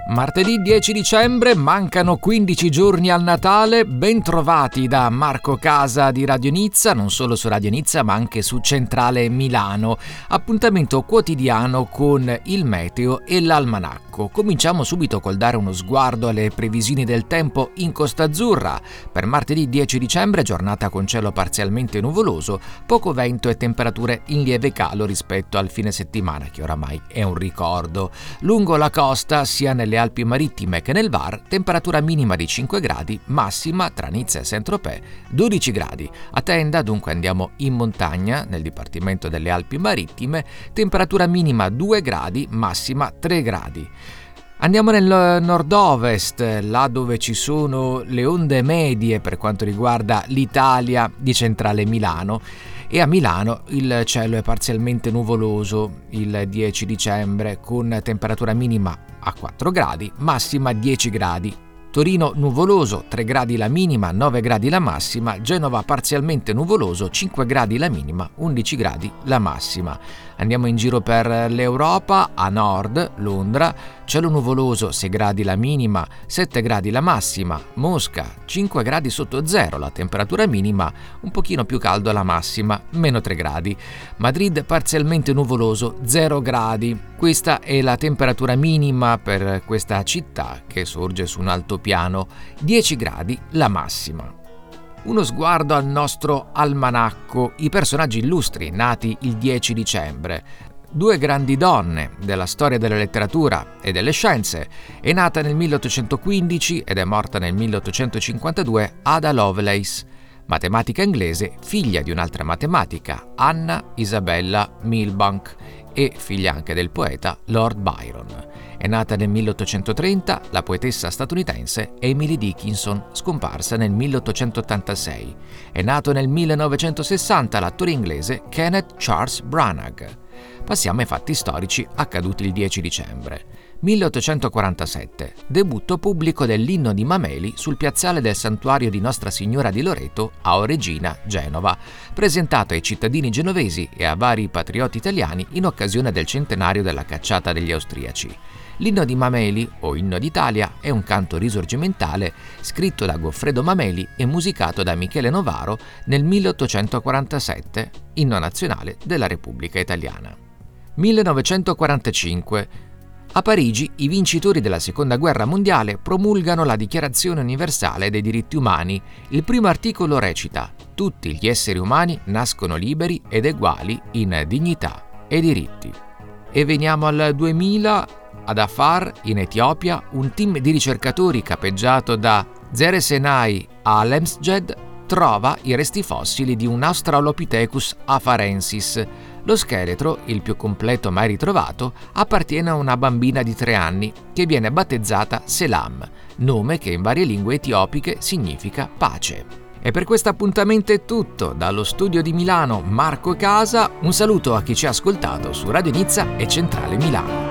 Martedì 10 dicembre, mancano 15 giorni al Natale, ben trovati da Marco Casa di Radio Nizza, non solo su Radio Nizza ma anche su Centrale Milano. Appuntamento quotidiano con il meteo e l'almanacco. Cominciamo subito col dare uno sguardo alle previsioni del tempo in Costa Azzurra. Per martedì 10 dicembre, giornata con cielo parzialmente nuvoloso, poco vento e temperature in lieve calo rispetto al fine settimana, che oramai è un ricordo. Lungo la costa, sia nelle Alpi Marittime che nel Var, temperatura minima di 5 gradi, massima tra Nizza e Saint-Tropez 12 gradi. A Tenda dunque andiamo in montagna, nel Dipartimento delle Alpi Marittime, temperatura minima 2 gradi, massima 3 gradi. Andiamo nel nord-ovest, là dove ci sono le onde medie per quanto riguarda l'Italia di Centrale Milano. E a Milano il cielo è parzialmente nuvoloso il 10 dicembre con temperatura minima a 4 gradi, massima 10 gradi. Torino nuvoloso, 3 gradi la minima, 9 gradi la massima. Genova parzialmente nuvoloso, 5 gradi la minima, 11 gradi la massima. Andiamo in giro per l'Europa, a nord, Londra, cielo nuvoloso, 6 gradi la minima, 7 gradi la massima. Mosca, 5 gradi sotto zero la temperatura minima, un pochino più caldo la massima, meno 3 gradi. Madrid parzialmente nuvoloso, 0 gradi. Questa è la temperatura minima per questa città che sorge su un altopiano, 10 gradi la massima. Uno sguardo al nostro almanacco, i personaggi illustri nati il 10 dicembre. Due grandi donne della storia della letteratura e delle scienze. È nata nel 1815 ed è morta nel 1852 Ada Lovelace, matematica inglese, figlia di un'altra matematica, Anna Isabella Milbank, e figlia anche del poeta Lord Byron. È nata nel 1830 la poetessa statunitense Emily Dickinson, scomparsa nel 1886. È nato nel 1960 l'attore inglese Kenneth Charles Branagh. Passiamo ai fatti storici accaduti il 10 dicembre. 1847. Debutto pubblico dell'inno di Mameli sul piazzale del santuario di Nostra Signora di Loreto a Oregina, Genova, presentato ai cittadini genovesi e a vari patrioti italiani in occasione del centenario della cacciata degli austriaci. L'inno di Mameli, o Inno d'Italia, è un canto risorgimentale scritto da Goffredo Mameli e musicato da Michele Novaro nel 1847, inno nazionale della Repubblica Italiana. 1945. A Parigi i vincitori della Seconda Guerra Mondiale promulgano la Dichiarazione Universale dei Diritti Umani. Il primo articolo recita: tutti gli esseri umani nascono liberi ed eguali in dignità e diritti. E veniamo al 2000. Ad Afar, in Etiopia, un team di ricercatori capeggiato da Zeresenay Alemsjed trova i resti fossili di un Australopithecus afarensis. Lo scheletro, il più completo mai ritrovato, appartiene a una bambina di 3 anni che viene battezzata Selam, nome che in varie lingue etiopiche significa pace. E per questo appuntamento è tutto. Dallo studio di Milano, Marco Casa, un saluto a chi ci ha ascoltato su Radio Nizza e Centrale Milano.